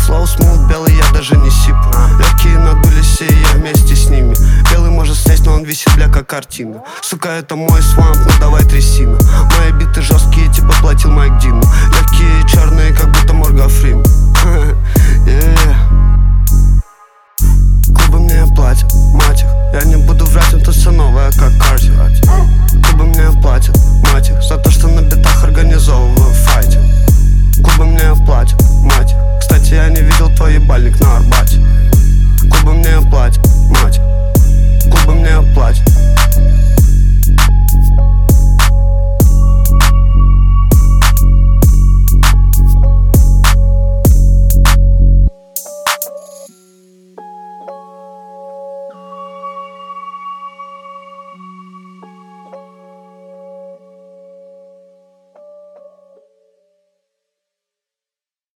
Флоу смут белый, я даже не сиплю. Легкие надулись, и я вместе с ними. Белый может сесть, но он висит, бля, как картина. Сука, это мой свамп, ну давай трясина. Мои биты жесткие, типа платил Майк Дину. Легкие черные, как будто Морган